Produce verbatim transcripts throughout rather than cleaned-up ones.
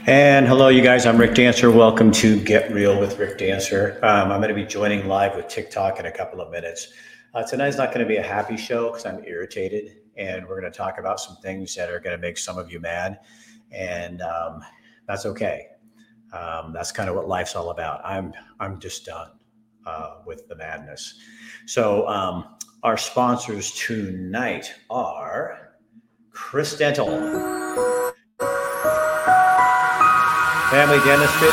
And hello, you guys. I'm Rick Dancer. Welcome to Get Real with Rick Dancer. Um, I'm going to be joining live with TikTok in a couple of minutes. Uh, tonight's not going to be a happy show because I'm irritated, and we're going to talk about some things that are going to make some of you mad, and um, that's okay. Um, that's kind of what life's all about. I'm I'm just done uh, with the madness. So um, our sponsors tonight are Chris Dental, Family Dentistry,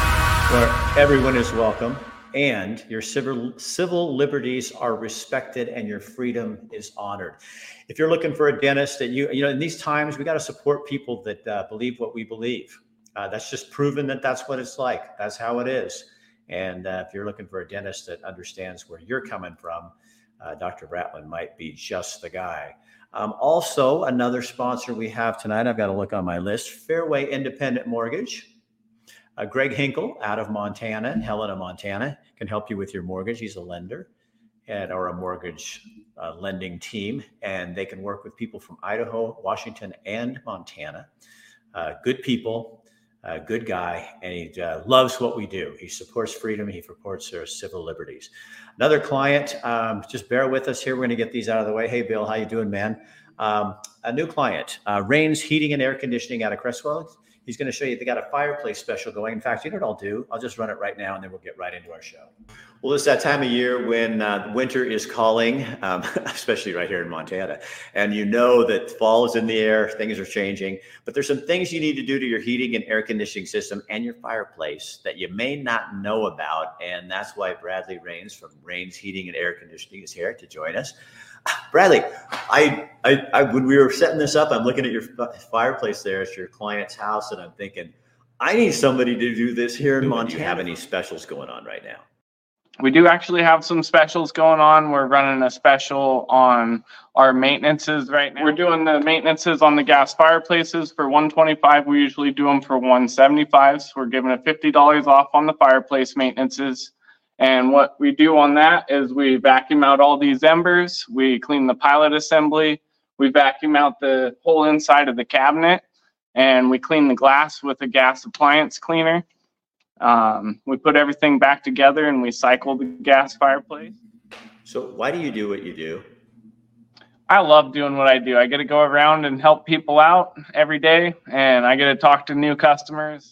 where everyone is welcome and your civil, civil liberties are respected and your freedom is honored. If you're looking for a dentist that you, you know, in these times, we got to support people that uh, believe what we believe. Uh, that's just proven that that's what it's like. That's how it is. And uh, if you're looking for a dentist that understands where you're coming from, uh, Doctor Bratlin might be just the guy. Um, also, another sponsor we have tonight, I've got to look on my list, Fairway Independent Mortgage. Uh, Greg Hinkle out of Montana, Helena, Montana, can help you with your mortgage. He's a lender and or a mortgage uh, lending team, and they can work with people from Idaho, Washington, and Montana. Uh, good people, uh, good guy, and he uh, loves what we do. He supports freedom. He supports our civil liberties. Another client, um, just bear with us here. We're going to get these out of the way. Hey, Bill, how you doing, man? Um, a new client, uh, Rains Heating and Air Conditioning out of Crestwell. He's going to show you, they got a fireplace special going. In fact, you know what I'll do? I'll just run it right now and then we'll get right into our show. Well, it's that time of year when uh, winter is calling, um, especially right here in Montana. And you know that fall is in the air, things are changing, but there's some things you need to do to your heating and air conditioning system and your fireplace that you may not know about. And that's why Bradley Rains from Rains Heating and Air Conditioning is here to join us. Bradley, I, I, I, when we were setting this up, I'm looking at your fireplace there at your client's house, and I'm thinking, I need somebody to do this here in Montana. Do you have any specials going on right now? We do actually have some specials going on. We're running a special on our maintenances right now. We're doing the maintenances on the gas fireplaces for one twenty-five. We usually do them for one seventy-five. So we're giving it fifty dollars off on the fireplace maintenances. And what we do on that is we vacuum out all these embers, we clean the pilot assembly, we vacuum out the whole inside of the cabinet, and we clean the glass with a gas appliance cleaner. Um, we put everything back together and we cycle the gas fireplace. So why do you do what you do? I love doing what I do. I get to go around and help people out every day, and I get to talk to new customers.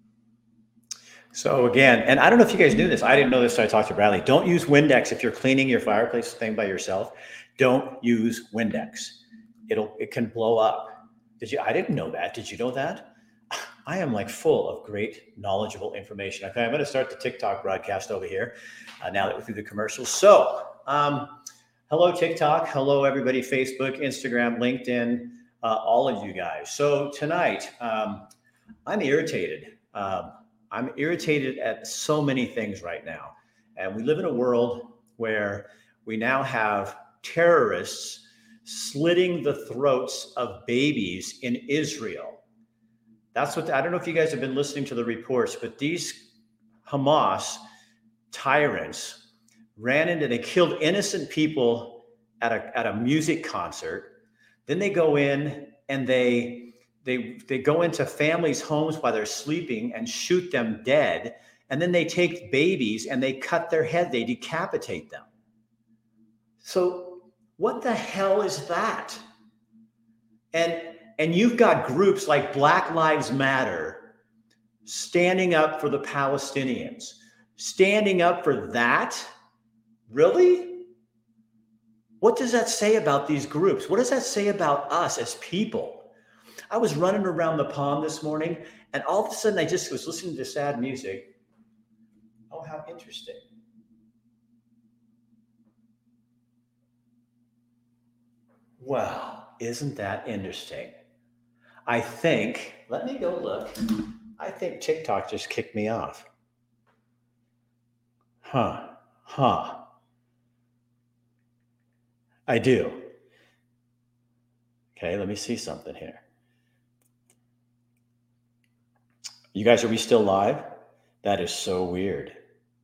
So again, and I don't know if you guys knew this. I didn't know this, so I talked to Bradley. Don't use Windex if you're cleaning your fireplace thing by yourself. Don't use Windex. It'll it can blow up. Did you? I didn't know that. Did you know that? I am like full of great, knowledgeable information. Okay, I'm going to start the TikTok broadcast over here uh, now that we're through the commercials. So, um, hello TikTok, hello everybody, Facebook, Instagram, LinkedIn, uh, all of you guys. So tonight, um, I'm irritated. Um, I'm irritated at so many things right now. And we live in a world where we now have terrorists slitting the throats of babies in Israel. That's what, I don't know if you guys have been listening to the reports, but these Hamas tyrants ran into, they killed innocent people at a, at a music concert. Then they go in and they, They they go into families' homes while they're sleeping and shoot them dead. And then they take babies and they cut their head, they decapitate them. So what the hell is that? And and you've got groups like Black Lives Matter standing up for the Palestinians, standing up for that? Really? What does that say about these groups? What does that say about us as people? I was running around the pond this morning, and all of a sudden I just was listening to sad music. Oh, how interesting. Wow, isn't that interesting? I think, let me go look. I think TikTok just kicked me off. Huh, huh. I do. Okay, let me see something here. You guys, are we still live? That is so weird.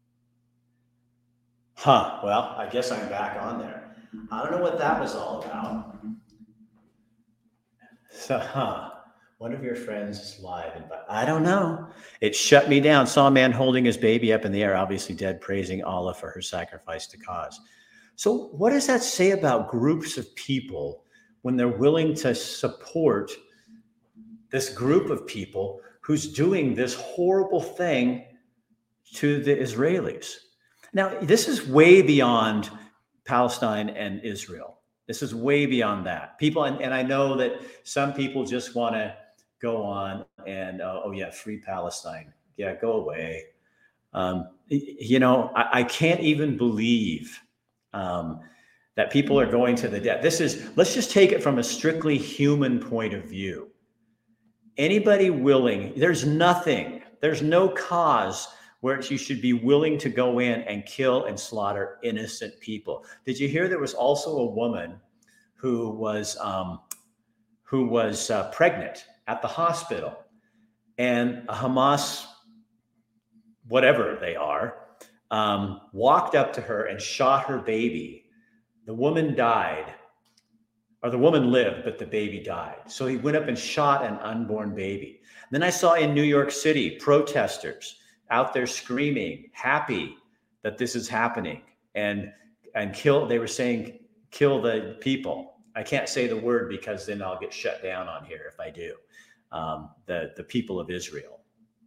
Huh, well, I guess I'm back on there. I don't know what that was all about. So, huh, one of your friends is live. And I don't know. It shut me down. Saw a man holding his baby up in the air, obviously dead, praising Allah for her sacrifice to cause. So what does that say about groups of people when they're willing to support this group of people who's doing this horrible thing to the Israelis? Now, this is way beyond Palestine and Israel. This is way beyond that. People, and, and I know that some people just want to go on and, uh, oh yeah, free Palestine. Yeah, go away. Um, you know, I, I can't even believe um, that people are going to the death. This is, let's just take it from a strictly human point of view. Anybody willing, there's nothing, there's no cause where you should be willing to go in and kill and slaughter innocent people. Did you hear there was also a woman who was um, who was uh, pregnant at the hospital, and a Hamas, whatever they are, um, walked up to her and shot her baby. The woman died, or the woman lived, but the baby died. So he went up and shot an unborn baby. Then I saw in New York City, protesters out there screaming, happy that this is happening, and and kill, they were saying, kill the people. I can't say the word because then I'll get shut down on here if I do. Um, the, the people of Israel.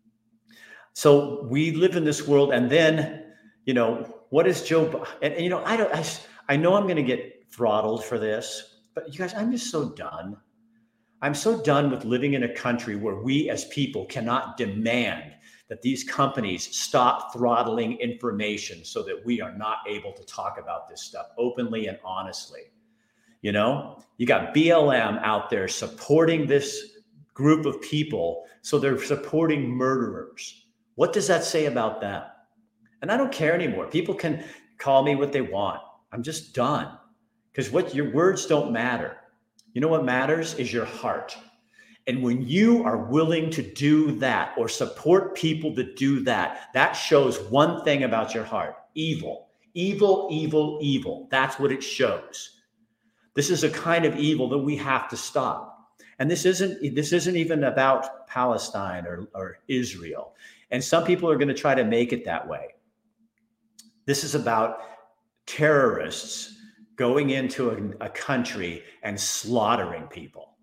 So we live in this world, and then, you know, what is Joe, and, and you know, I don't, I, I know I'm going to get throttled for this, but you guys, I'm just so done. I'm so done with living in a country where we as people cannot demand that these companies stop throttling information so that we are not able to talk about this stuff openly and honestly. You know, you got B L M out there supporting this group of people, so they're supporting murderers. What does that say about them? And I don't care anymore. People can call me what they want. I'm just done, because what your words don't matter. You know what matters is your heart. And when you are willing to do that or support people that do that, that shows one thing about your heart: evil, evil, evil, evil. That's what it shows. This is a kind of evil that we have to stop. And this isn't, this isn't even about Palestine or, or Israel. And some people are going to try to make it that way. This is about terrorists going into a, a country and slaughtering people.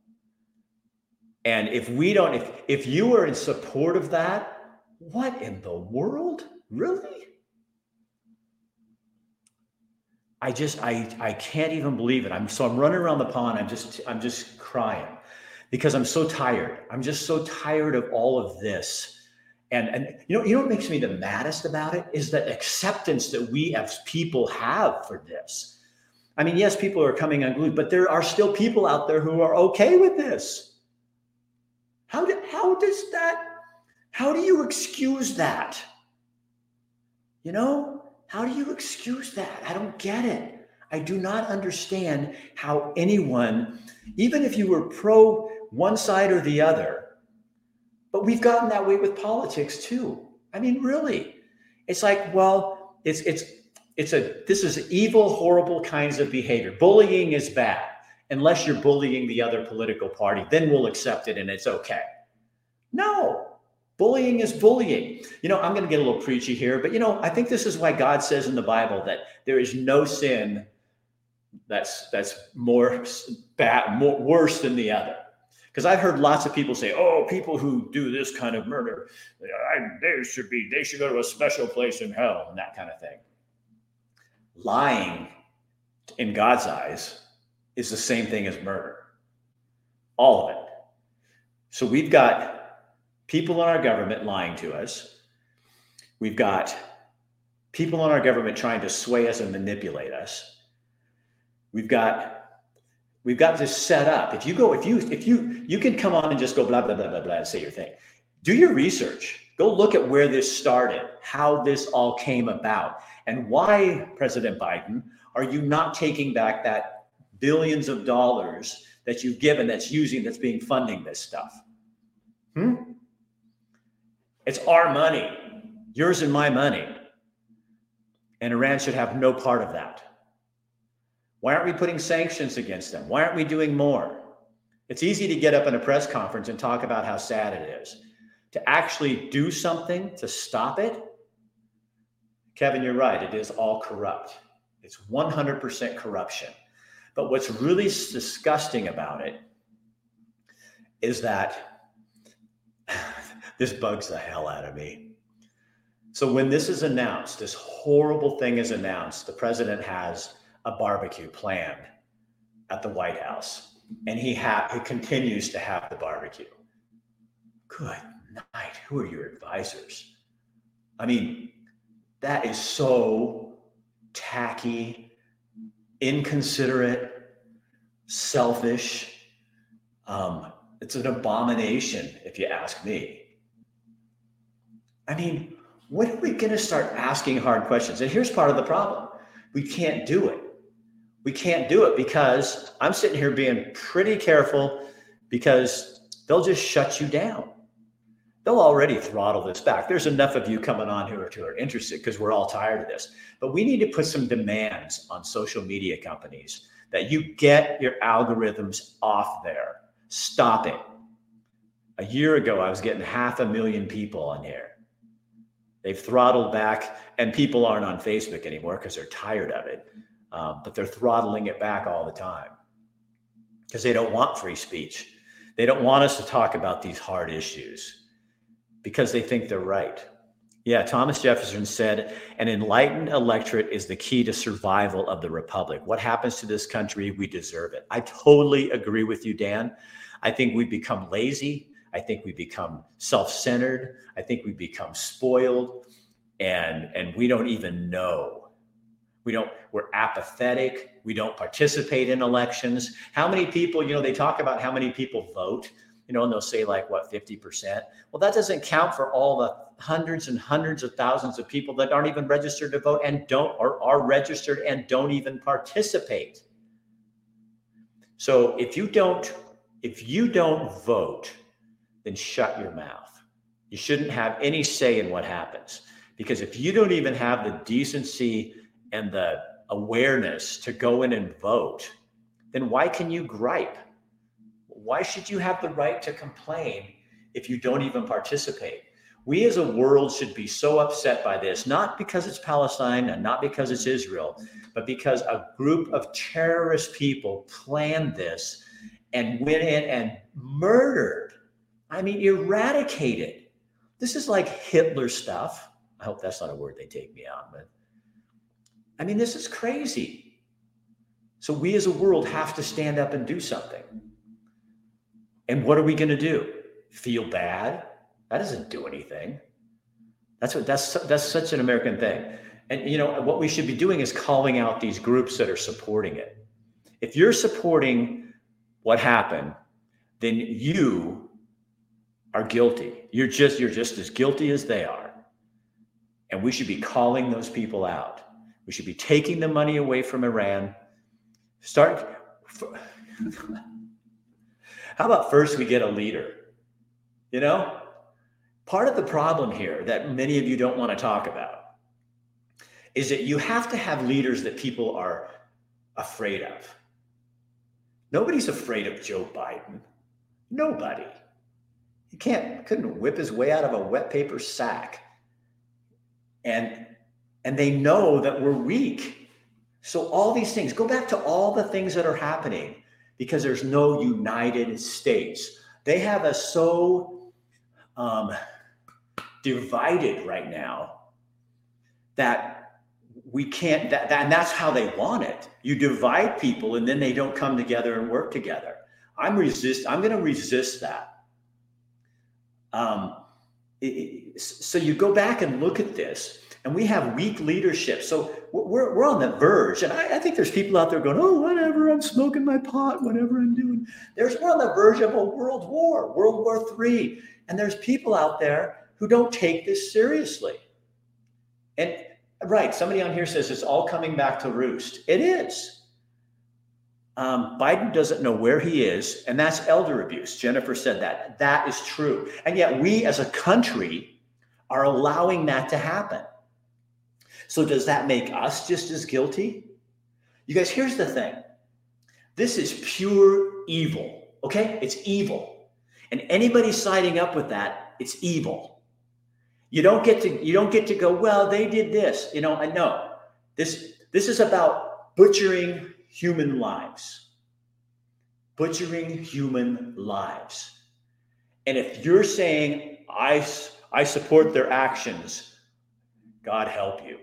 And if we don't, if, if you are in support of that, what in the world? Really? I just, I, I can't even believe it. I'm so I'm running around the pond. I'm just, I'm just crying because I'm so tired. I'm just so tired of all of this. And, and you know, you know what makes me the maddest about it is the acceptance that we as people have for this. I mean, yes, people are coming unglued, but there are still people out there who are okay with this. How do, how does that, how do you excuse that? You know? How do you excuse that? I don't get it. I do not understand how anyone, even if you were pro one side or the other, but we've gotten that way with politics too. I mean, really, it's like, well, it's it's it's a this is evil, horrible kinds of behavior. Bullying is bad unless you're bullying the other political party. Then we'll accept it and it's okay. No. Bullying is bullying. You know, I'm going to get a little preachy here, but you know, I think this is why God says in the Bible that there is no sin that's that's more bad, more worse than the other. Because I've heard lots of people say, "Oh, people who do this kind of murder, I, they should be, they should go to a special place in hell," and that kind of thing. Lying, in God's eyes, is the same thing as murder. All of it. So we've got people in our government lying to us. We've got people in our government trying to sway us and manipulate us. We've got we've got this set up. If you go, if you if you you can come on and just go blah blah blah blah blah and say your thing. Do your research. Go look at where this started, how this all came about, and why, President Biden, are you not taking back that billions of dollars that you've given that's using that's being funding this stuff? Hmm? It's our money, yours and my money. And Iran should have no part of that. Why aren't we putting sanctions against them? Why aren't we doing more? It's easy to get up in a press conference and talk about how sad it is. To actually do something to stop it, Kevin, you're right. It is all corrupt. It's one hundred percent corruption. But what's really disgusting about it is that this bugs the hell out of me. So when this is announced, this horrible thing is announced, the president has a barbecue planned at the White House, and he, ha- he continues to have the barbecue. Good night. Who are your advisors? I mean, that is so tacky, inconsiderate, selfish. Um, it's an abomination, if you ask me. I mean, when are we going to start asking hard questions? And here's part of the problem. We can't do it. We can't do it because I'm sitting here being pretty careful because they'll just shut you down. They'll already throttle this back. There's enough of you coming on who are, who are interested because we're all tired of this. But we need to put some demands on social media companies that you get your algorithms off there. Stop it. A year ago, I was getting half a million people on here. They've throttled back, and people aren't on Facebook anymore because they're tired of it. Um, but they're throttling it back all the time because they don't want free speech. They don't want us to talk about these hard issues because they think they're right. Yeah, Thomas Jefferson said, an enlightened electorate is the key to survival of the republic. What happens to this country, we deserve it. I totally agree with you, Dan. I think we've become lazy. I think we become self-centered. I think we become spoiled, and, and we don't even know. We don't, we're apathetic. We don't participate in elections. How many people, you know, they talk about how many people vote, you know, and they'll say like, what, fifty percent? Well, that doesn't count for all the hundreds and hundreds of thousands of people that aren't even registered to vote and don't, or are registered and don't even participate. So if you don't, if you don't vote, then shut your mouth. You shouldn't have any say in what happens, because if you don't even have the decency and the awareness to go in and vote, then why can you gripe? Why should you have the right to complain if you don't even participate? We as a world should be so upset by this, not because it's Palestine and not because it's Israel, but because a group of terrorist people planned this and went in and murdered, I mean, eradicated. This is like Hitler stuff. I hope that's not a word they take me on, but I mean, this is crazy. So we as a world have to stand up and do something. And what are we going to do? Feel bad? That doesn't do anything. That's what that's that's such an American thing. And you know what we should be doing is calling out these groups that are supporting it. If you're supporting what happened, then you are guilty. You're just you're just as guilty as they are. And we should be calling those people out. We should be taking the money away from Iran. Start. How about first we get a leader? You know, part of the problem here that many of you don't want to talk about is that you have to have leaders that people are afraid of. Nobody's afraid of Joe Biden. Nobody. He can't, couldn't whip his way out of a wet paper sack. And, and they know that we're weak. So all these things, go back to all the things that are happening because there's no United States. They have us so um, divided right now that we can't, that, that, and that's how they want it. You divide people and then they don't come together and work together. I'm resist, I'm going to resist that. Um, it, so you go back and look at this, and we have weak leadership. So we're we're on the verge, and I, I think there's people out there going, "Oh, whatever, I'm smoking my pot, whatever I'm doing." There's we're on the verge of a world war, World War Three, and there's people out there who don't take this seriously. And right, somebody on here says it's all coming back to roost. It is. Um, Biden doesn't know where he is, and that's elder abuse. Jennifer said that. That is true. And yet we as a country are allowing that to happen. So does that make us just as guilty? You guys, here's the thing. This is pure evil. Okay? It's evil. And anybody siding up with that, it's evil. You don't get to you don't get to go, well, they did this. You know, I know. This this is about butchering human lives. Butchering human lives. And if you're saying, I, I support their actions, God help you.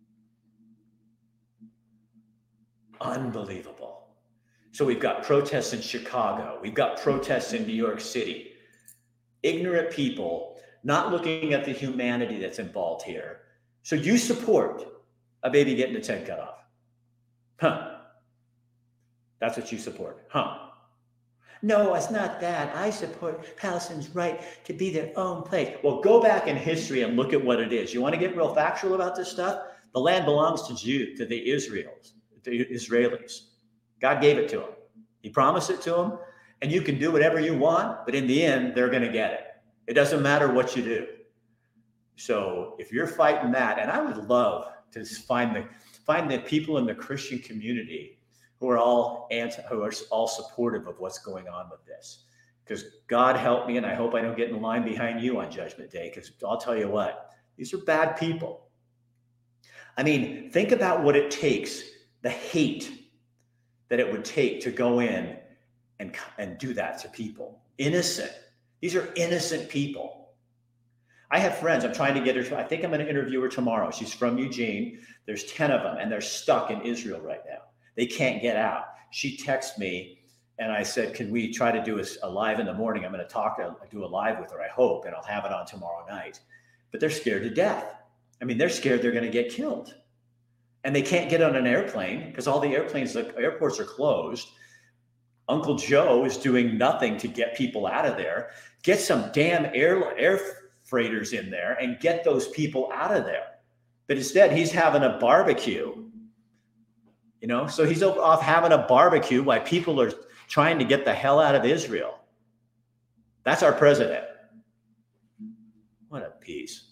Unbelievable. So we've got protests in Chicago. We've got protests in New York City. Ignorant people not looking at the humanity that's involved here. So you support a baby getting its head cut off. Huh. That's what you support. Huh. No, it's not that. I support Palestine's right to be their own place. Well, go back in history and look at what it is. You want to get real factual about this stuff? The land belongs to Jew, to the Israels, the Israelis. God gave it to them. He promised it to them, and you can do whatever you want, but in the end, they're going to get it. It doesn't matter what you do. So if you're fighting that, and I would love to find the find the people in the Christian community who are all anti, who are all supportive of what's going on with this. Because God help me, and I hope I don't get in line behind you on Judgment Day, because I'll tell you what, these are bad people. I mean, think about what it takes, the hate that it would take to go in and, and do that to people. Innocent. These are innocent people. I have friends, I'm trying to get her, I think I'm going to interview her tomorrow. She's from Eugene. There's ten of them, and they're stuck in Israel right now. They can't get out. She texted me, and I said, can we try to do a, a live in the morning? I'm going to talk, to, do a live with her, I hope, and I'll have it on tomorrow night. But they're scared to death. I mean, they're scared they're going to get killed. And they can't get on an airplane because all the airplanes, the airports are closed. Uncle Joe is doing nothing to get people out of there. Get some damn air, air freighters in there and get those people out of there. But instead, he's having a barbecue. You know, so he's off having a barbecue while people are trying to get the hell out of Israel. That's our president. What a piece.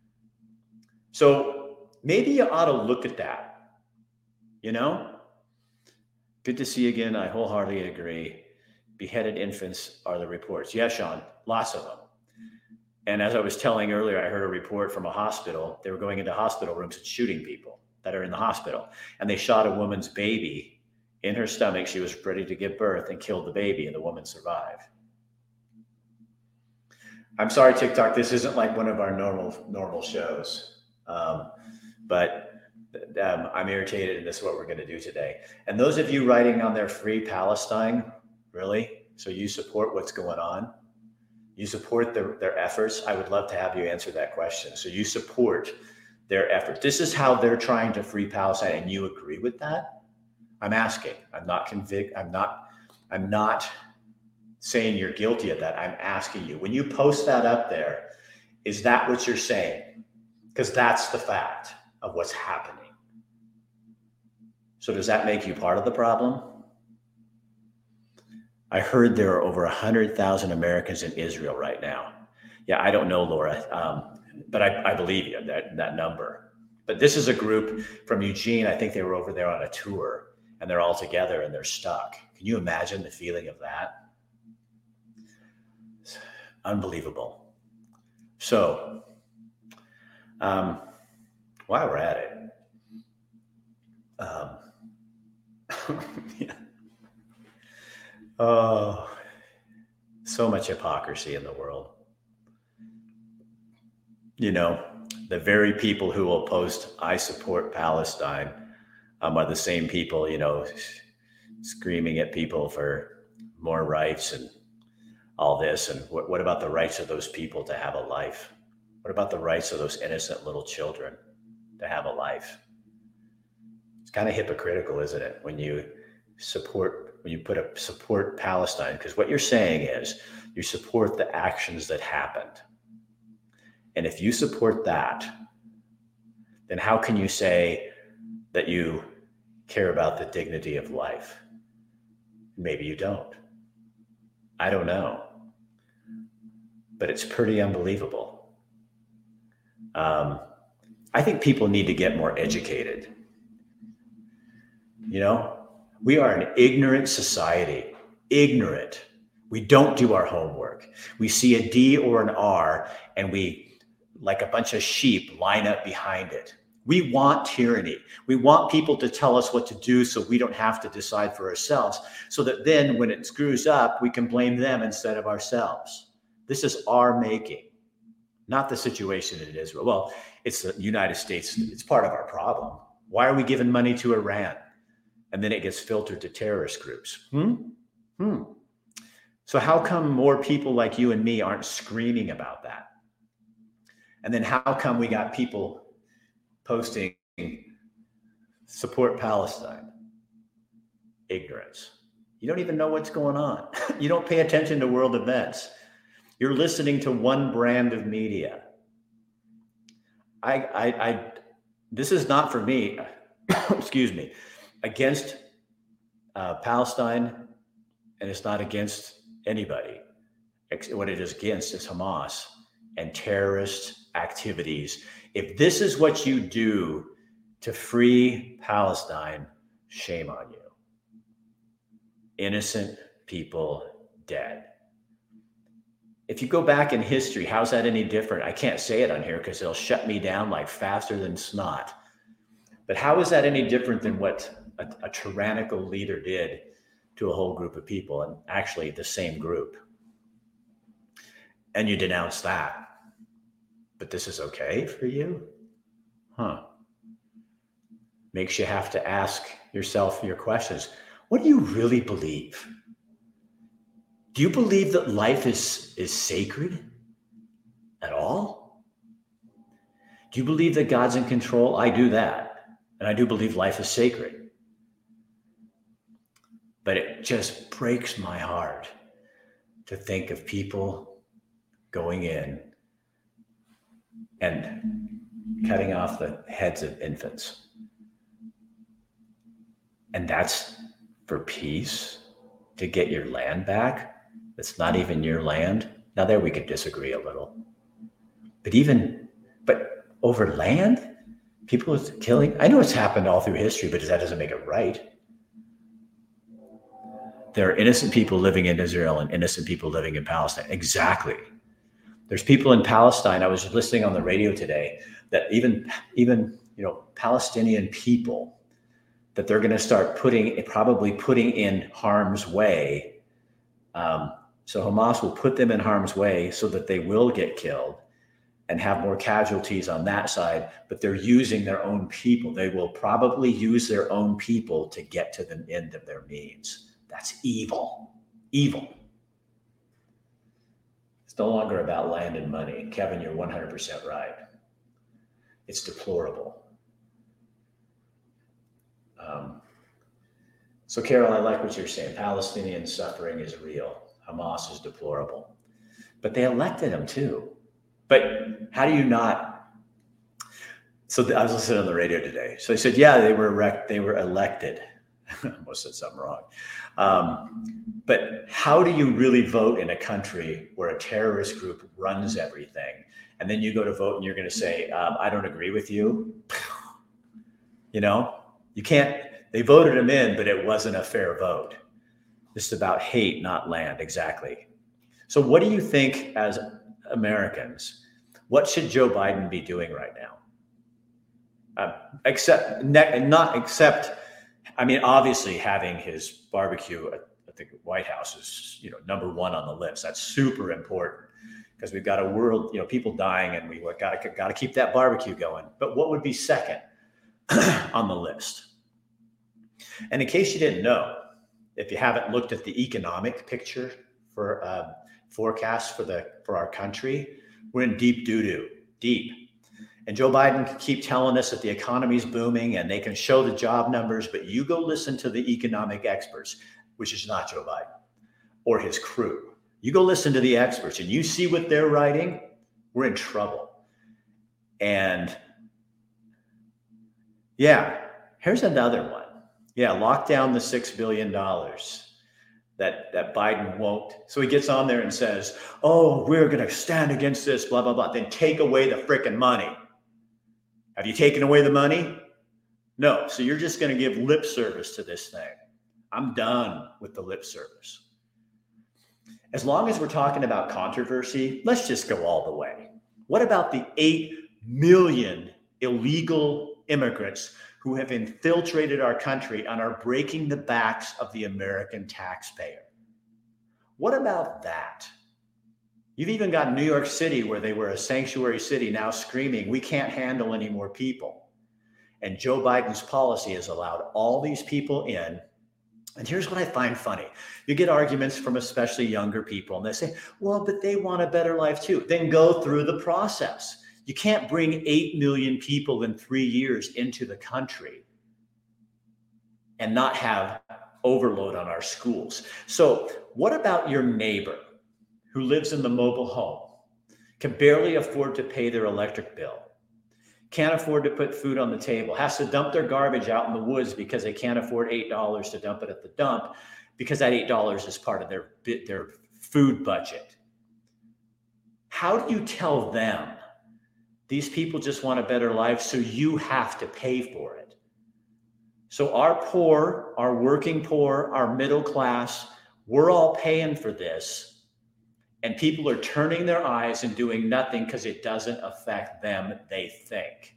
So maybe you ought to look at that. You know, good to see you again. I wholeheartedly agree. Beheaded infants are the reports. Yes, Sean, lots of them. And as I was telling earlier, I heard a report from a hospital. They were going into hospital rooms and shooting people that are in the hospital. And they shot a woman's baby in her stomach. She was ready to give birth and killed the baby, and the woman survived. I'm sorry, TikTok, this isn't like one of our normal normal shows. Um, but um, I'm irritated, and this is what we're going to do today. And those of you writing on there, Free Palestine, really? So you support what's going on? You support their, their efforts? I would love to have you answer that question. So you support their efforts. This is how they're trying to free Palestine, and you agree with that? I'm asking. I'm not convict. I'm not. I'm not saying you're guilty of that. I'm asking you. When you post that up there, is that what you're saying? Because that's the fact of what's happening. So does that make you part of the problem? I heard there are over one hundred thousand Americans in Israel right now. Yeah, I don't know, Laura. Um, But I, I believe you, that, that number. But this is a group from Eugene. I think they were over there on a tour, and they're all together and they're stuck. Can you imagine the feeling of that? It's unbelievable. So, um, while we're at it, um, yeah. Oh, so much hypocrisy in the world. You know, the very people who will post, I support Palestine, um, are the same people, you know, screaming at people for more rights and all this. And what, what about the rights of those people to have a life? What about the rights of those innocent little children to have a life? It's kind of hypocritical, isn't it? When you support, when you put a support Palestine, because what you're saying is you support the actions that happened. And if you support that, then how can you say that you care about the dignity of life? Maybe you don't. I don't know. But it's pretty unbelievable. Um, I think people need to get more educated. You know, we are an ignorant society, ignorant. We don't do our homework. We see a D or an R and we, like a bunch of sheep, line up behind it. We want tyranny. We want people to tell us what to do so we don't have to decide for ourselves, so that then when it screws up, we can blame them instead of ourselves. This is our making, not the situation in Israel. Well, it's the United States. It's part of our problem. Why are we giving money to Iran? And then it gets filtered to terrorist groups. Hmm? Hmm. So how come more people like you and me aren't screaming about that? And then how come we got people posting support Palestine? Ignorance. You don't even know what's going on. You don't pay attention to world events. You're listening to one brand of media. I, I, I this is not for me, excuse me, against uh, Palestine, and it's not against anybody. What it is against is Hamas and terrorist activities. If this is what you do to free Palestine, shame on you. Innocent people dead. If you go back in history, how's that any different? I can't say it on here because they'll shut me down like faster than snot. But how is that any different than what a, a tyrannical leader did to a whole group of people, and actually the same group? And you denounce that. But this is okay for you? Huh. Makes you have to ask yourself your questions. What do you really believe? Do you believe that life is, is sacred at all? Do you believe that God's in control? I do that. And I do believe life is sacred. But it just breaks my heart to think of people going in and cutting off the heads of infants. And that's for peace, to get your land back. It's not even your land. Now there we could disagree a little. But even, but over land, people are killing. I know it's happened all through history, but that doesn't make it right. There are innocent people living in Israel and innocent people living in Palestine. Exactly. There's people in Palestine. I was listening on the radio today that even, even, you know, Palestinian people that they're going to start putting, probably putting in harm's way. Um, so Hamas will put them in harm's way so that they will get killed and have more casualties on that side, but they're using their own people. They will probably use their own people to get to the end of their means. That's evil, evil. It's no longer about land and money. Kevin, you're one hundred percent right. It's deplorable. Um, so Carol, I like what you're saying. Palestinian suffering is real. Hamas is deplorable, but they elected him too. But how do you not? So I was listening on the radio today. So they said, yeah, they were erect, they were elected. I almost said something wrong. Um, but how do you really vote in a country where a terrorist group runs everything? And then you go to vote and you're going to say, um, I don't agree with you. You know, you can't, they voted him in, but it wasn't a fair vote. This is about hate, not land. Exactly. So what do you think as Americans, what should Joe Biden be doing right now? Uh, except, ne- not except, I mean, obviously having his barbecue at, at the White House is, you know, number one on the list. That's super important because we've got a world, you know, people dying, and we got to got to keep that barbecue going. But what would be second on the list? And in case you didn't know, if you haven't looked at the economic picture for uh, forecast for the for our country, we're in deep doo-doo, deep. And Joe Biden can keep telling us that the economy is booming and they can show the job numbers, but you go listen to the economic experts, which is not Joe Biden or his crew. You go listen to the experts and you see what they're writing, we're in trouble. And yeah, here's another one. Yeah, lock down the six billion dollars that, that Biden won't. So he gets on there and says, oh, we're going to stand against this, blah, blah, blah. Then take away the freaking money. Have you taken away the money? No. So you're just going to give lip service to this thing. I'm done with the lip service. As long as we're talking about controversy, let's just go all the way. What about the eight million illegal immigrants who have infiltrated our country and are breaking the backs of the American taxpayer? What about that? You've even got New York City, where they were a sanctuary city, now screaming, we can't handle any more people. And Joe Biden's policy has allowed all these people in. And here's what I find funny. You get arguments from especially younger people, and they say, well, but they want a better life too. Then go through the process. You can't bring eight million people in three years into the country and not have overload on our schools. So what about your neighbor who lives in the mobile home, can barely afford to pay their electric bill, can't afford to put food on the table, has to dump their garbage out in the woods because they can't afford eight dollars to dump it at the dump, because that eight dollars is part of their, their food budget? How do you tell them these people just want a better life, so you have to pay for it? So our poor, our working poor, our middle class, we're all paying for this. And people are turning their eyes and doing nothing because it doesn't affect them, they think.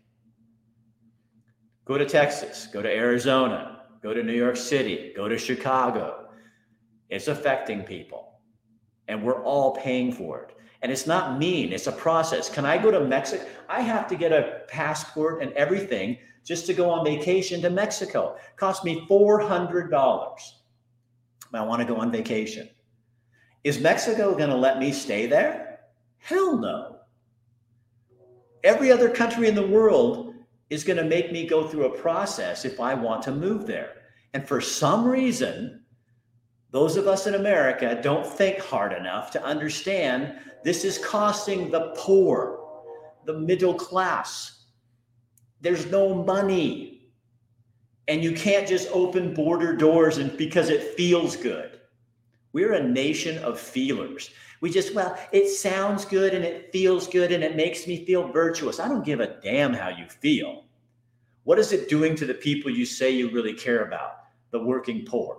Go to Texas, go to Arizona, go to New York City, go to Chicago. It's affecting people. And we're all paying for it. And it's not mean, it's a process. Can I go to Mexico? I have to get a passport and everything just to go on vacation to Mexico. It cost me four hundred dollars. I want to go on vacation. Is Mexico going to let me stay there? Hell no. Every other country in the world is going to make me go through a process if I want to move there. And for some reason, those of us in America don't think hard enough to understand this is costing the poor, the middle class. There's no money. And you can't just open border doors and because it feels good. We're a nation of feelers. We just, well, it sounds good and it feels good and it makes me feel virtuous. I don't give a damn how you feel. What is it doing to the people you say you really care about? The working poor.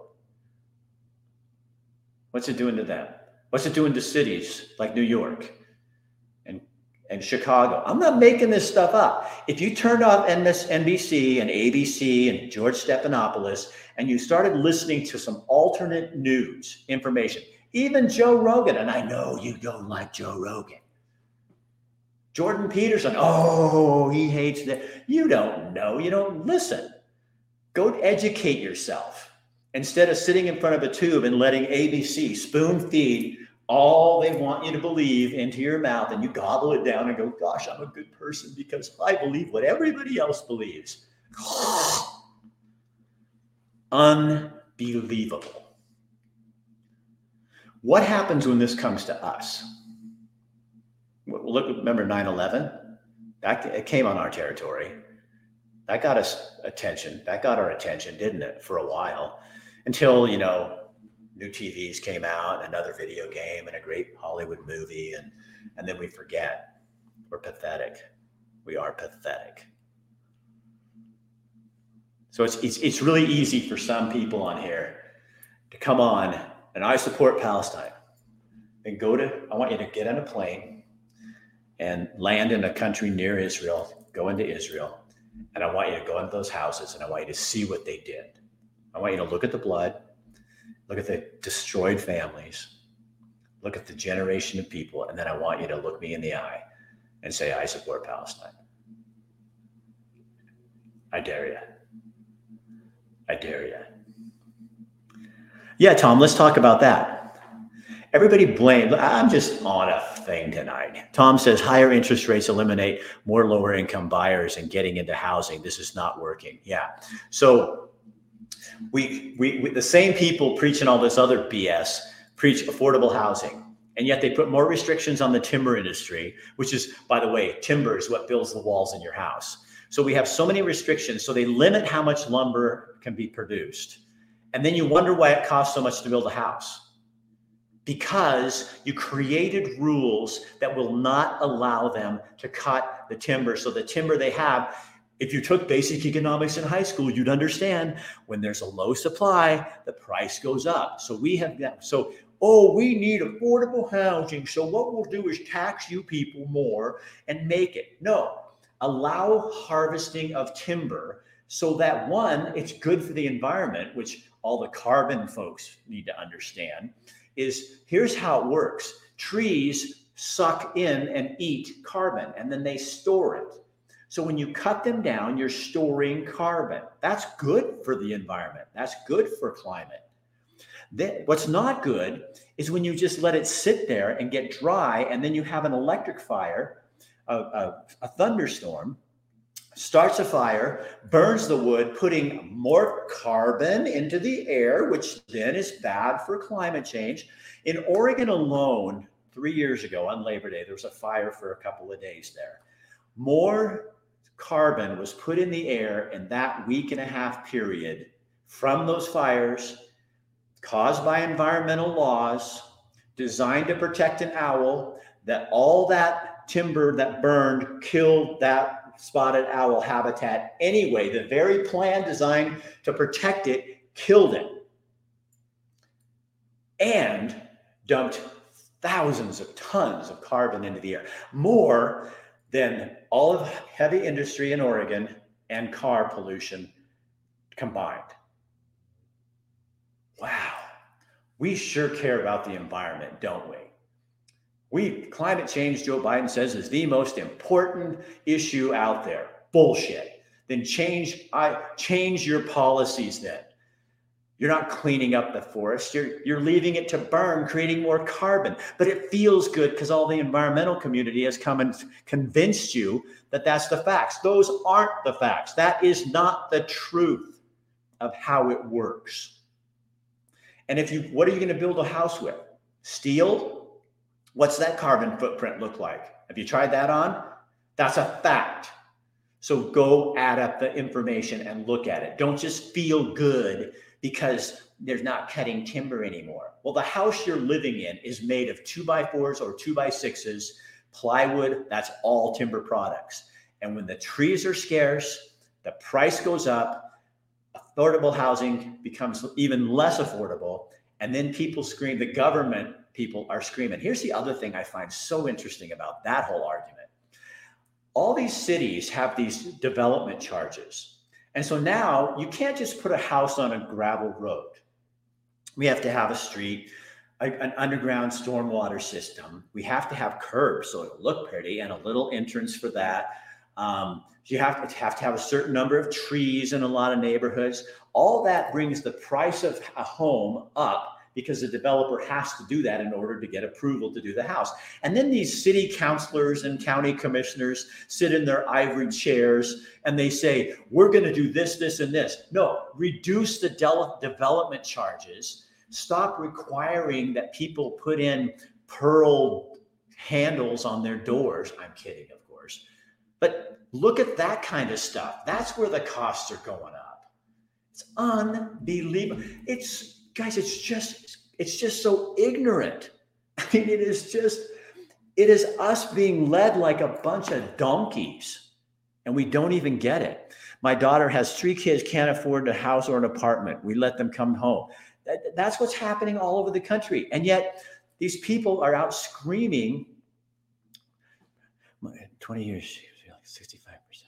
What's it doing to them? What's it doing to cities like New York and, and Chicago? I'm not making this stuff up. If you turned off N B C and A B C and George Stephanopoulos and you started listening to some alternate news information, even Joe Rogan, and I know you don't like Joe Rogan. Jordan Peterson, oh, he hates that. You don't know. You don't listen. Go educate yourself instead of sitting in front of a tube and letting A B C spoon feed all they want you to believe into your mouth, and you gobble it down and go, gosh, I'm a good person because I believe what everybody else believes. Unbelievable. What happens when this comes to us? Look, remember nine eleven? That it came on our territory. That got us attention. That got our attention, didn't it, for a while? Until, you know, new T Vs came out, another video game, and a great Hollywood movie, and, and then we forget. We're pathetic. We are pathetic. So it's, it's, it's really easy for some people on here to come on, and I support Palestine. And go to, I want you to get on a plane and land in a country near Israel, go into Israel, and I want you to go into those houses, and I want you to see what they did. I want you to look at the blood, look at the destroyed families, look at the generation of people, and then I want you to look me in the eye and say, I support Palestine. I dare you. I dare you. Yeah, Tom, let's talk about that. Everybody blame, I'm just on a thing tonight. Tom says higher interest rates eliminate more lower income buyers and getting into housing. This is not working. Yeah. So we, we, we the same people preaching all this other B S preach affordable housing. And yet they put more restrictions on the timber industry, which is, by the way, timber is what builds the walls in your house. So we have so many restrictions. So they limit how much lumber can be produced. And then you wonder why it costs so much to build a house. Because you created rules that will not allow them to cut the timber. So the timber they have, If you took basic economics in high school, you'd understand when there's a low supply, the price goes up. So we have that. So, oh, we need affordable housing. So what we'll do is tax you people more and make it. No, allow harvesting of timber so that, one, it's good for the environment, which all the carbon folks need to understand, is here's how it works. Trees suck in and eat carbon, and then they store it. So when you cut them down, you're storing carbon. That's good for the environment. That's good for climate. Then, what's not good is when you just let it sit there and get dry, and then you have an electric fire, a, a, a thunderstorm, starts a fire, burns the wood, putting more carbon into the air, which then is bad for climate change. In Oregon alone, three years ago on Labor Day, there was a fire for a couple of days there. More carbon was put in the air in that week and a half period from those fires caused by environmental laws designed to protect an owl, that all that timber that burned killed that spotted owl habitat anyway. The very plan designed to protect it killed it and dumped thousands of tons of carbon into the air, more than all of heavy industry in Oregon and car pollution combined. Wow, we sure care about the environment, don't we? We, climate change, Joe Biden says, is the most important issue out there. Bullshit. Then change, I change your policies then. You're not cleaning up the forest. You're, you're leaving it to burn, creating more carbon. But it feels good because all the environmental community has come and convinced you that that's the facts. Those aren't the facts. That is not the truth of how it works. And if you, what are you going to build a house with? Steel? What's that carbon footprint look like? Have you tried that on? That's a fact. So go add up the information and look at it. Don't just feel good because there's not cutting timber anymore. Well, the house you're living in is made of two by fours or two by sixes, plywood, that's all timber products. And when the trees are scarce, the price goes up, affordable housing becomes even less affordable, and then people scream, the government people are screaming. Here's the other thing I find so interesting about that whole argument. All these cities have these development charges. And so now you can't just put a house on a gravel road. We have to have a street, a, an underground stormwater system. We have to have curbs so it'll look pretty and a little entrance for that. Um, you have to have to have a certain number of trees in a lot of neighborhoods. All that brings the price of a home up because the developer has to do that in order to get approval to do the house. And then these city councilors and county commissioners sit in their ivory chairs and they say, we're gonna do this, this, and this. No, reduce the de- development charges. Stop requiring that people put in pearl handles on their doors. I'm kidding, of course. But look at that kind of stuff. That's where the costs are going up. It's unbelievable. It's, guys, it's just, it's just so ignorant. I mean, it is just, it is us being led like a bunch of donkeys, and we don't even get it. My daughter has three kids, can't afford a house or an apartment. We let them come home. That, that's what's happening all over the country. And yet these people are out screaming, twenty years, sixty-five percent.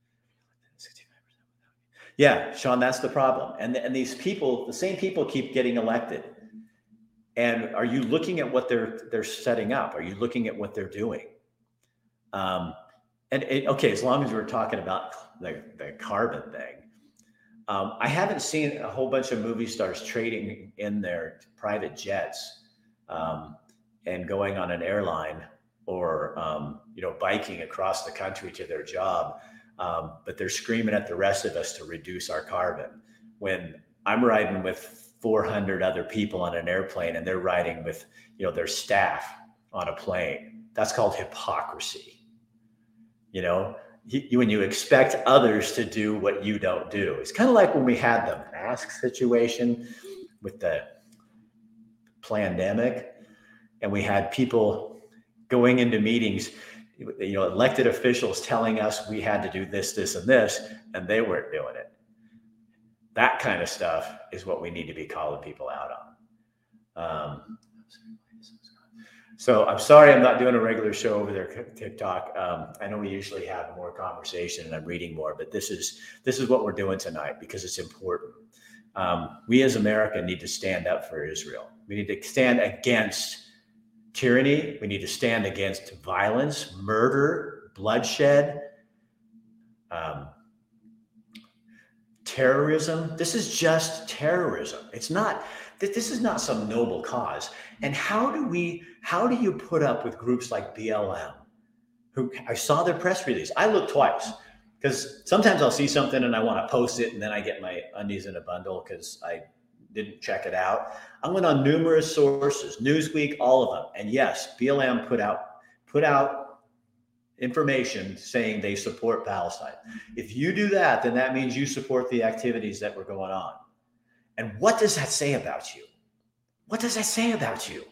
Yeah, Sean, that's the problem. And, and these people, the same people keep getting elected. And are you looking at what they're they're setting up? Are you looking at what they're doing? Um, and it, okay, as long as we're talking about the, the carbon thing, um, I haven't seen a whole bunch of movie stars trading in their private jets um, and going on an airline or um, you know biking across the country to their job. Um, but they're screaming at the rest of us to reduce our carbon when I'm riding with four hundred other people on an airplane and they're riding with, you know, their staff on a plane. That's called hypocrisy. You know, you, when you expect others to do what you don't do. It's kind of like when we had the mask situation with the pandemic and we had people going into meetings you know, elected officials telling us we had to do this, this, and this, and they weren't doing it. That kind of stuff is what we need to be calling people out on. Um, so I'm sorry I'm not doing a regular show over there, TikTok. Um, I know we usually have more conversation and I'm reading more, but this is this is what we're doing tonight because it's important. Um, we as America need to stand up for Israel. We need to stand against tyranny. We need to stand against violence, murder, bloodshed, um, terrorism. This is just terrorism. It's not, this is not some noble cause. And how do we, how do you put up with groups like B L M, who I saw their press release. I looked twice because sometimes I'll see something and I want to post it and then I get my undies in a bundle because I didn't check it out. I went on numerous sources, Newsweek, all of them. And yes, B L M put out, put out information saying they support Palestine. If you do that, then that means you support the activities that were going on. And what does that say about you? What does that say about you?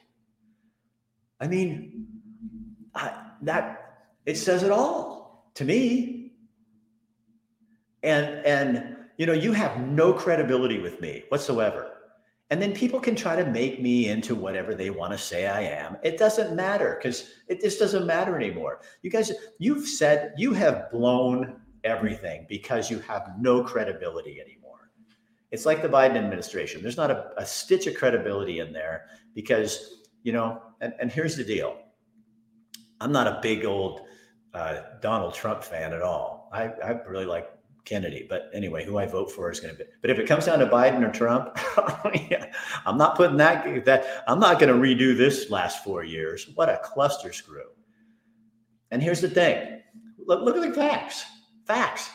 I mean, I, that it says it all to me. And, and, you know, you have no credibility with me whatsoever. And then people can try to make me into whatever they want to say I am. It doesn't matter because it just doesn't matter anymore. You guys, you've said you have blown everything because you have no credibility anymore. It's like the Biden administration. There's not a, a stitch of credibility in there because, you know, and, and here's the deal. I'm not a big old uh, Donald Trump fan at all. I, I really like Kennedy, but anyway, who I vote for is going to be. But if it comes down to Biden or Trump, yeah, I'm not putting that. That I'm not going to redo this last four years. What a cluster screw! And here's the thing: look, look at the facts. Facts.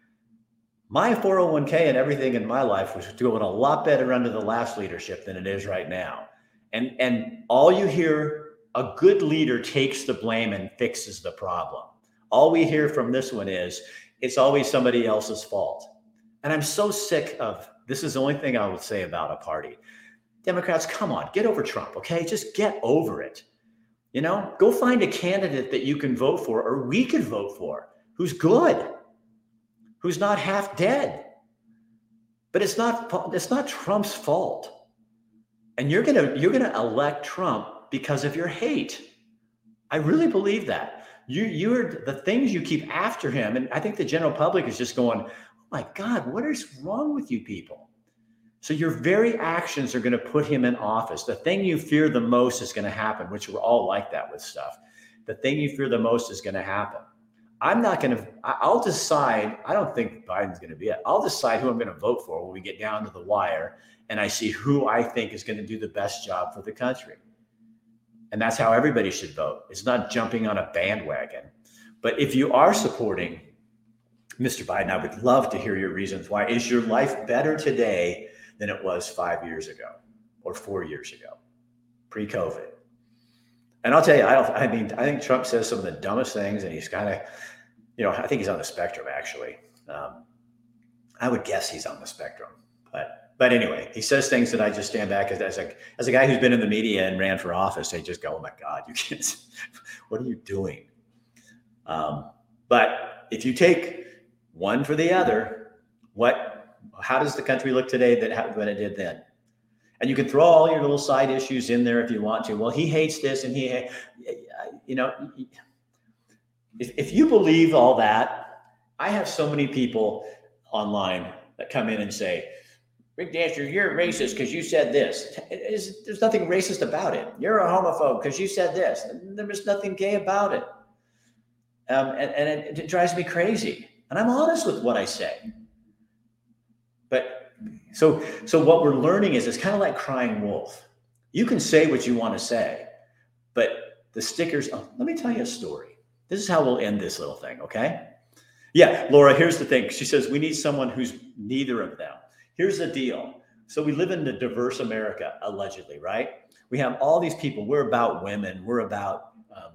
My four oh one k and everything in my life was doing a lot better under the last leadership than it is right now. And and all you hear, a good leader takes the blame and fixes the problem. All we hear from this one is, it's always somebody else's fault. And I'm so sick of, this is the only thing I would say about a party. Democrats, come on, get over Trump, okay? Just get over it. You know, go find a candidate that you can vote for, or we could vote for, who's good, who's not half dead. But it's not, it's not Trump's fault. And you're gonna, you're gonna elect Trump because of your hate. I really believe that. You, you're the things you keep after him. And I think the general public is just going, oh my God, what is wrong with you people? So your very actions are going to put him in office. The thing you fear the most is going to happen, which we're all like that with stuff. The thing you fear the most is going to happen. I'm not going to, I'll decide, I don't think Biden's going to be it. I'll decide who I'm going to vote for when we get down to the wire and I see who I think is going to do the best job for the country. And that's how everybody should vote. It's not jumping on a bandwagon. But if you are supporting Mister Biden, I would love to hear your reasons why. Is your life better today than it was five years ago or four years ago, pre-COVID? And I'll tell you, I don't, I mean, I think Trump says some of the dumbest things and he's kind of, you know, I think he's on the spectrum actually. Um, I would guess he's on the spectrum, but But anyway, he says things that I just stand back as, as, a, as a guy who's been in the media and ran for office. I just go, oh my God, you can't, what are you doing? Um, but if you take one for the other, what, how does the country look today that when it did then? And you can throw all your little side issues in there if you want to. Well, he hates this and he, you know, if, if you believe all that, I have so many people online that come in and say, Rick Dancer, you're racist because you said this. It is, there's nothing racist about it. You're a homophobe because you said this. There was nothing gay about it. Um, and and it, it drives me crazy. And I'm honest with what I say. But so, so what we're learning is it's kind of like crying wolf. You can say what you want to say, but the stickers, oh, let me tell you a story. This is how we'll end this little thing, okay? Yeah, Laura, here's the thing. She says, we need someone who's neither of them. Here's the deal. So we live in a diverse America, allegedly, right? We have all these people. We're about women. We're about um,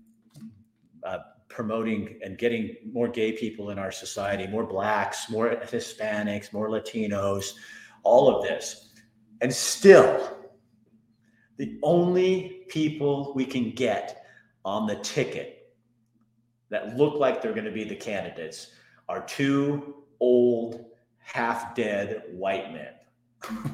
uh, promoting and getting more gay people in our society, more Blacks, more Hispanics, more Latinos, all of this. And still, the only people we can get on the ticket that look like they're going to be the candidates are two old, half-dead white men.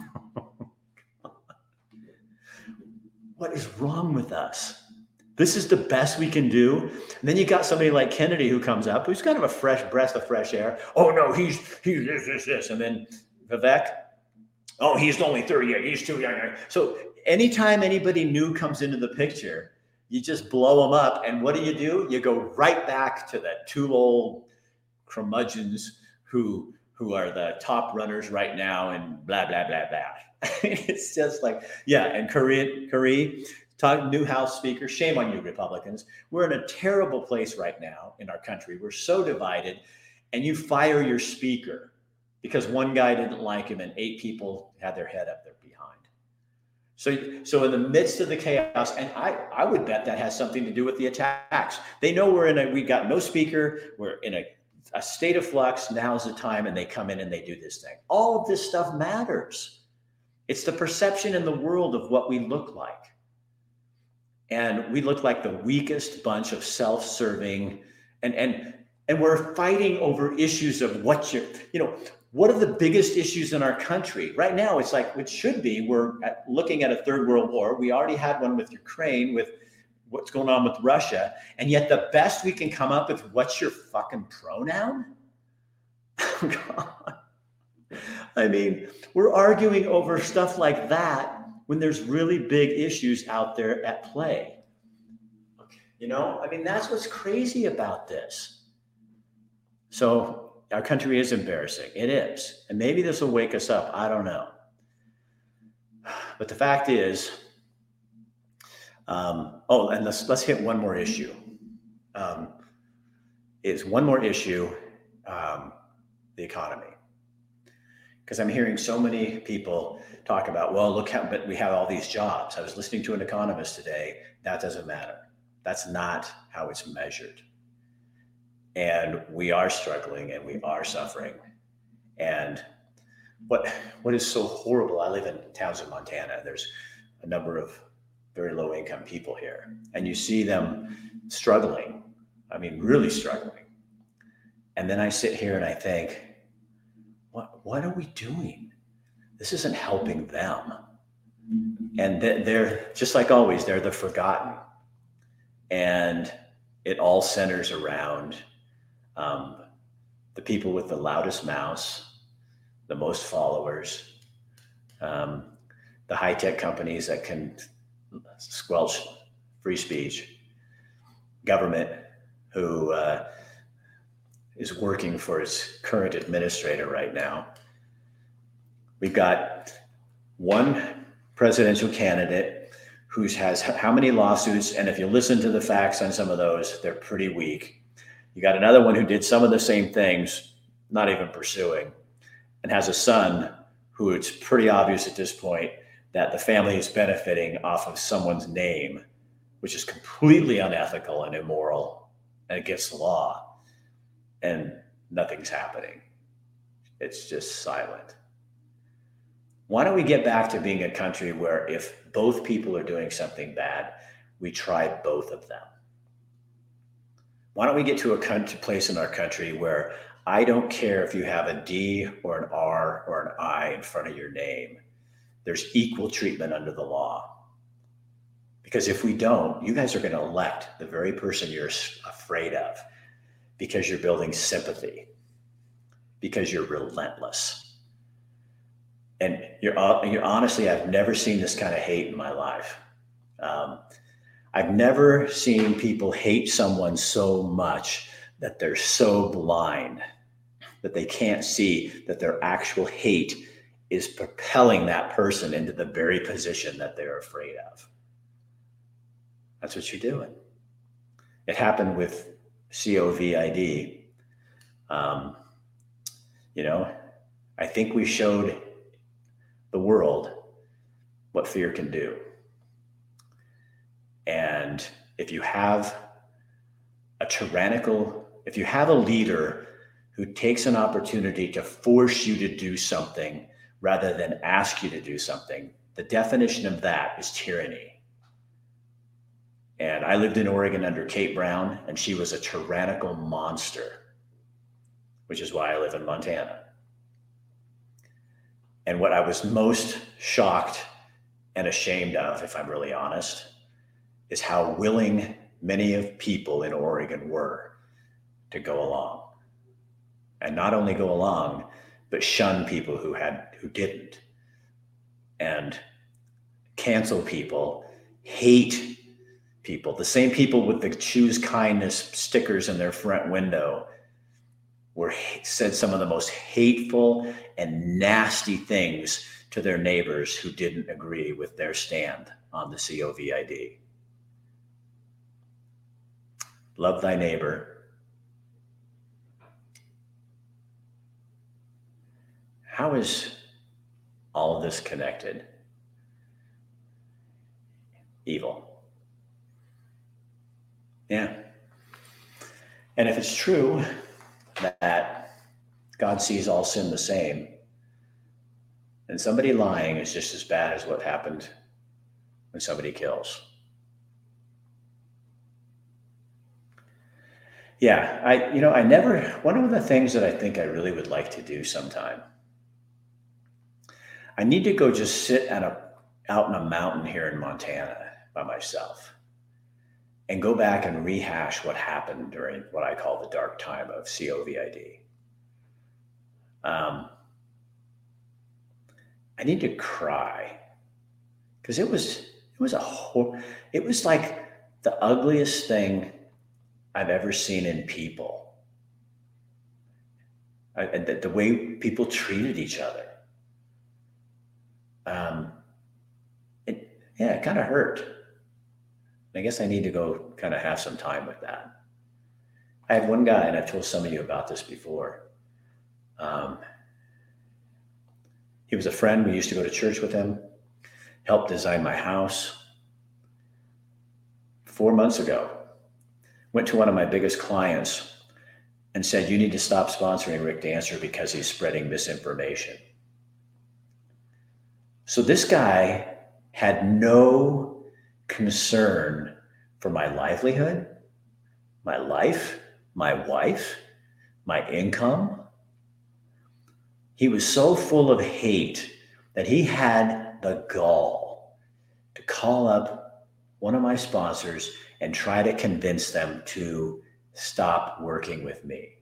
What is wrong with us? This is the best we can do. And then you got somebody like Kennedy who comes up, who's kind of a fresh breath of fresh air. Oh no, he's he's this, this, this. And then Vivek, oh, he's only thirty-eight, he's too young. So anytime anybody new comes into the picture, you just blow them up. And what do you do? You go right back to the two old curmudgeons who who are the top runners right now and blah, blah, blah, blah. It's just like, yeah. And Curry, Curry, talk, new House Speaker, shame on you Republicans. We're in a terrible place right now in our country. We're so divided, and you fire your speaker because one guy didn't like him and eight people had their head up their behind. So, so in the midst of the chaos, and I, I would bet that has something to do with the attacks. They know we're in a, we got no speaker, we're in a, a state of flux, now's the time, and they come in and they do this thing. All of this stuff matters. It's the perception in the world of what we look like. And we look like the weakest bunch of self-serving, and, and, and we're fighting over issues of what you're, you know, what are the biggest issues in our country? Right now, it's like, it should be, we're at, looking at a third world war. We already had one with Ukraine, with what's going on with Russia. And yet the best we can come up with, what's your fucking pronoun? God. I mean, we're arguing over stuff like that when there's really big issues out there at play. You know, I mean, that's what's crazy about this. So our country is embarrassing. It is. And maybe this will wake us up. I don't know. But the fact is, um, oh, and let's, let's hit one more issue. Um, is one more issue, um, the economy. Because I'm hearing so many people talk about, well, look how, but we have all these jobs. I was listening to an economist today. That doesn't matter. That's not how it's measured. And we are struggling and we are suffering. And what what is so horrible, I live in Townsend, Montana. There's a number of very low income people here. And you see them struggling. I mean, really struggling. And then I sit here and I think, what what are we doing? This isn't helping them. And they're, just like always, they're the forgotten. And it all centers around um, the people with the loudest mouths, the most followers, um, the high-tech companies that can squelch free speech, government who uh, is working for its current administrator right now. We've got one presidential candidate who has how many lawsuits, and if you listen to the facts on some of those, they're pretty weak. You got another one who did some of the same things, not even pursuing, and has a son who it's pretty obvious at this point that the family is benefiting off of someone's name, which is completely unethical and immoral and against the law, and nothing's happening. It's just silent. Why don't we get back to being a country where if both people are doing something bad, we try both of them? Why don't we get to a country, place in our country where I don't care if you have a D or an R or an I in front of your name, there's equal treatment under the law. Because if we don't, you guys are going to elect the very person you're afraid of because you're building sympathy, because you're relentless. And you're, you're honestly, I've never seen this kind of hate in my life. Um, I've never seen people hate someone so much that they're so blind that they can't see that their actual hate is propelling that person into the very position that they're afraid of. That's what you're doing. It happened with COVID. Um, you know, I think we showed the world what fear can do. And if you have a tyrannical, if you have a leader who takes an opportunity to force you to do something rather than ask you to do something, the definition of that is tyranny. And I lived in Oregon under Kate Brown, and she was a tyrannical monster, which is why I live in Montana. And what I was most shocked and ashamed of, if I'm really honest, is how willing many of people in Oregon were to go along. And not only go along, but shun people who had who didn't. And cancel people, hate people. The same people with the choose kindness stickers in their front window were said some of the most hateful and nasty things to their neighbors who didn't agree with their stand on the COVID. Love thy neighbor. How is all of this connected? Evil. Yeah. And if it's true that God sees all sin the same, then somebody lying is just as bad as what happened when somebody kills. Yeah, I, you know, I never, one of the things that I think I really would like to do sometime, I need to go just sit at a, out in a mountain here in Montana by myself and go back and rehash what happened during what I call the dark time of COVID. Um, I need to cry because it was, it was a whole, it was like the ugliest thing I've ever seen in people. I, the, the way people treated each other. Um, it, yeah, it kind of hurt. I guess I need to go kind of have some time with that. I had one guy, and I've told some of you about this before. Um, he was a friend. We used to go to church with him, helped design my house. Four months ago, went to one of my biggest clients and said, you need to stop sponsoring Rick Dancer because he's spreading misinformation. So this guy had no concern for my livelihood, my life, my wife, my income. He was so full of hate that he had the gall to call up one of my sponsors and try to convince them to stop working with me.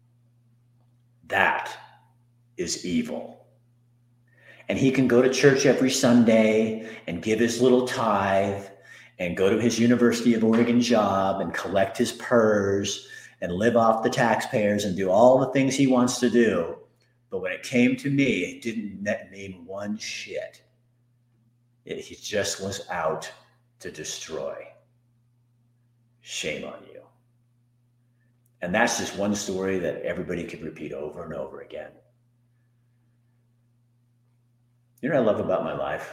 That is evil. And he can go to church every Sunday and give his little tithe and go to his University of Oregon job and collect his P E R S and live off the taxpayers and do all the things he wants to do. But when it came to me, it didn't mean one shit. It, he just was out to destroy. Shame on you. And that's just one story that everybody could repeat over and over again. You know what I love about my life?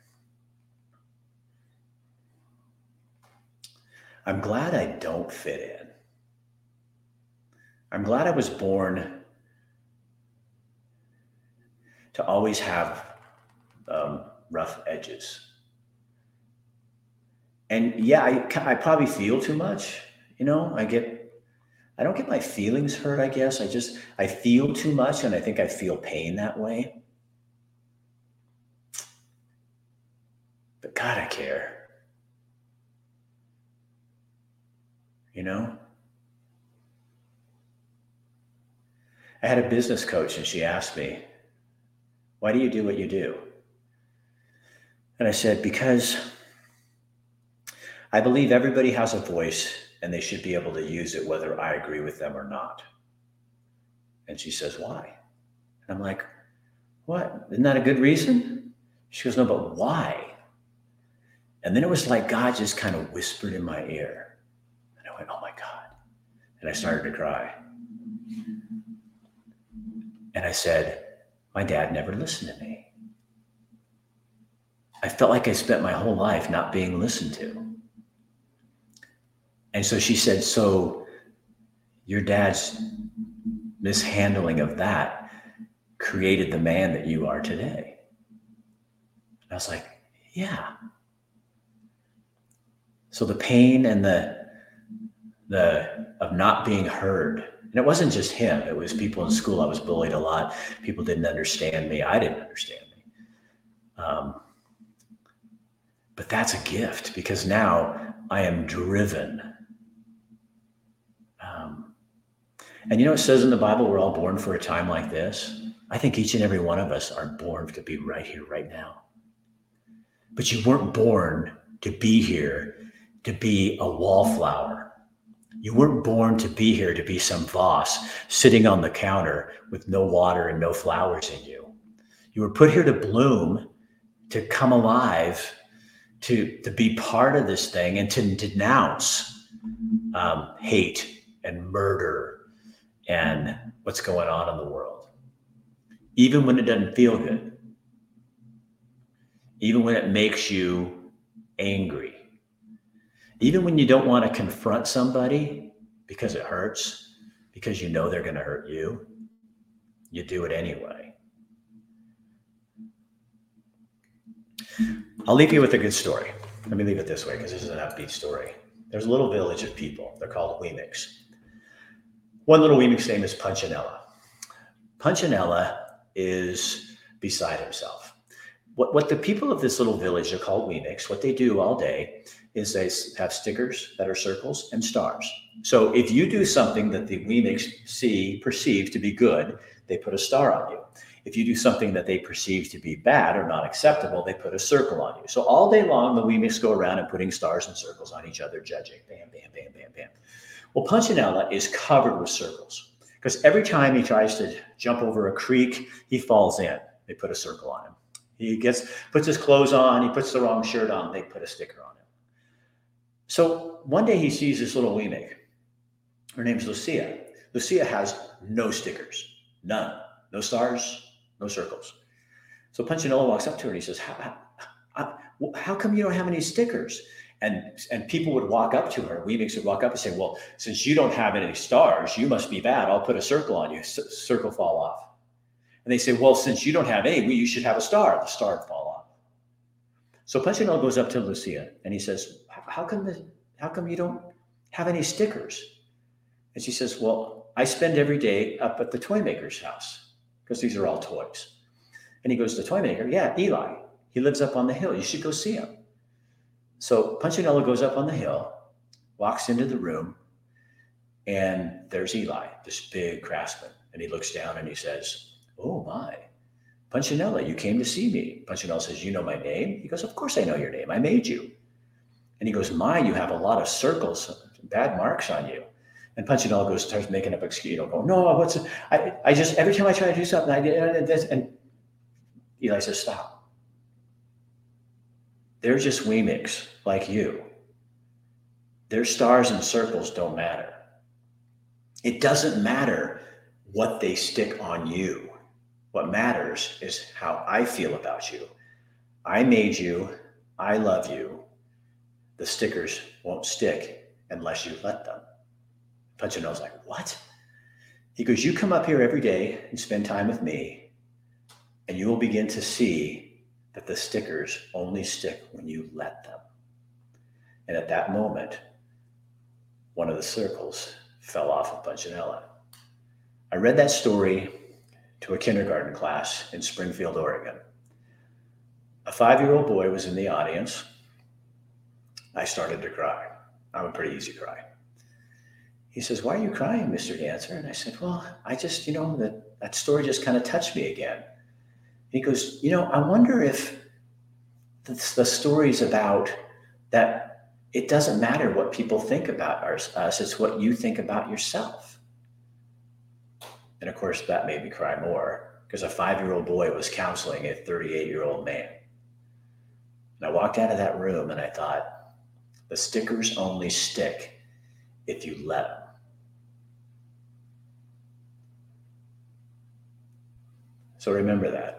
I'm glad I don't fit in. I'm glad I was born to always have um, rough edges. And yeah, I, I probably feel too much. You know, I get, I don't get my feelings hurt, I guess. I just, I feel too much, and I think I feel pain that way. But God, I care. You know? I had a business coach, and she asked me, why do you do what you do? And I said, because I believe everybody has a voice and they should be able to use it whether I agree with them or not. And she says, why? And I'm like, what? Isn't that a good reason? She goes, no, but why? And then it was like God just kind of whispered in my ear. And I went, oh my God. And I started to cry. And I said, my dad never listened to me. I felt like I spent my whole life not being listened to. And so she said, so your dad's mishandling of that created the man that you are today. And I was like, yeah. So the pain and the, the, of not being heard, and it wasn't just him, it was people in school. I was bullied a lot. People didn't understand me. I didn't understand me. Um, but that's a gift, because now I am driven. Um, and you know, it says in the Bible, we're all born for a time like this. I think each and every one of us are born to be right here, right now. But you weren't born to be here, to be a wallflower. You weren't born to be here to be some Voss sitting on the counter with no water and no flowers in you. You were put here to bloom, to come alive, to, to be part of this thing, and to denounce um, hate and murder and what's going on in the world. Even when it doesn't feel good. Even when it makes you angry. Even when you don't want to confront somebody because it hurts, because you know they're going to hurt you, you do it anyway. I'll leave you with a good story. Let me leave it this way, because this is an upbeat story. There's a little village of people. They're called Weemics. One little Weemic's name is Punchinella. Punchinella is beside himself. What, what the people of this little village are called Weemics, what they do all day is they have stickers that are circles and stars. So if you do something that the Weemics see, perceive to be good, they put a star on you. If you do something that they perceive to be bad or not acceptable, they put a circle on you. So all day long, the Weemics go around and putting stars and circles on each other, judging. Bam, bam, bam, bam, bam. Well, Punchinella is covered with circles, because every time he tries to jump over a creek, he falls in. They put a circle on him. He gets, puts his clothes on, he puts the wrong shirt on, they put a sticker on him. So one day he sees this little Weemic. Her name's Lucia. Lucia has no stickers, none, no stars, no circles. So Punchinella walks up to her and he says, how, how, how come you don't have any stickers? And, and people would walk up to her, Weemics would walk up and say, well, since you don't have any stars, you must be bad. I'll put a circle on you. C- circle fall off. And they say, well, since you don't have any, well, you should have a star. The star would fall off. So Punchinella goes up to Lucia and he says, how come, the, how come you don't have any stickers? And she says, well, I spend every day up at the toy maker's house, because these are all toys. And he goes, the toy maker? Yeah, Eli. He lives up on the hill. You should go see him. So Punchinella goes up on the hill, walks into the room, and there's Eli, this big craftsman. And he looks down and he says, oh my, Punchinella, you came to see me. Punchinella says, you know my name? He goes, of course I know your name. I made you. And he goes, my, you have a lot of circles, bad marks on you. And Punchinella goes, starts making up excuses. You know, go, no, what's, I, I just, every time I try to do something, I did this. And Eli says, stop. They're just Weemics like you. Their stars and circles don't matter. It doesn't matter what they stick on you. What matters is how I feel about you. I made you. I love you. The stickers won't stick unless you let them. Punchinella's like, what? He goes, you come up here every day and spend time with me, and you will begin to see that the stickers only stick when you let them. And at that moment, one of the circles fell off of Punchinella. I read that story to a kindergarten class in Springfield, Oregon. A five-year-old boy was in the audience. I started to cry. I'm a pretty easy cry. He says, why are you crying, Mister Dancer? And I said, well, I just, you know, that, that story just kind of touched me again. He goes, you know, I wonder if the, the story's about that it doesn't matter what people think about our, us, it's what you think about yourself. And of course, that made me cry more, because a five-year-old boy was counseling a thirty-eight-year-old man. And I walked out of that room and I thought, the stickers only stick if you let them. So remember that.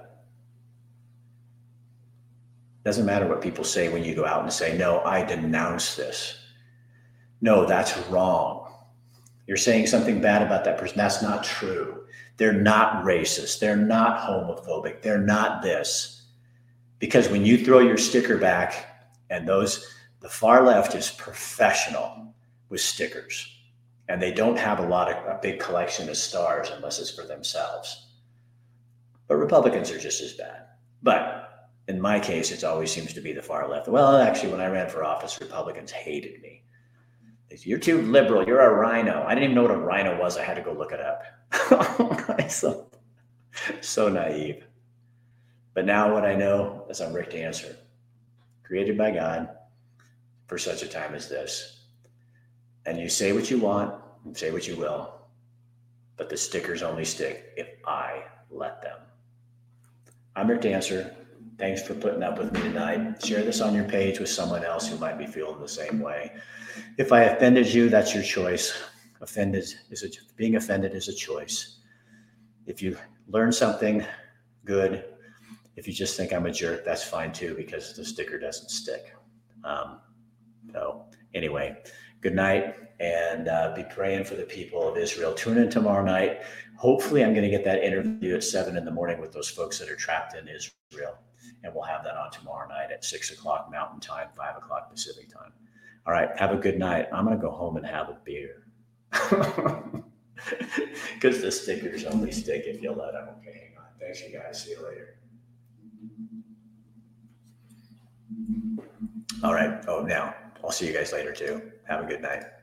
Doesn't matter what people say when you go out and say, no, I denounce this. No, that's wrong. You're saying something bad about that person. That's not true. They're not racist. They're not homophobic. They're not this. Because when you throw your sticker back and those, The far left is professional with stickers, and they don't have a lot of a big collection of stars unless it's for themselves. But Republicans are just as bad. But in my case, it always seems to be the far left. Well, actually, when I ran for office, Republicans hated me. They said, "You're too liberal. You're a rhino." I didn't even know what a rhino was. I had to go look it up. so, so naive. But now what I know is I'm Rick Dancer, created by God for such a time as this. And you say what you want, say what you will, but the stickers only stick if I let them. I'm Rick Dancer. Thanks for putting up with me tonight. Share this on your page with someone else who might be feeling the same way. If I offended you, that's your choice. Offended is a, being offended is a choice. If you learn something, good. If you just think I'm a jerk, that's fine too, because the sticker doesn't stick. Um, so anyway, good night, and uh, be praying for the people of Israel. Tune in tomorrow night. Hopefully I'm going to get that interview at seven in the morning with those folks that are trapped in Israel. And we'll have that on tomorrow night at six o'clock Mountain Time, five o'clock Pacific Time. All right, have a good night. I'm going to go home and have a beer. Because the stickers only stick if you let them. Okay, hang on. Thanks, you guys. See you later. All right. Oh, now I'll see you guys later too. Have a good night.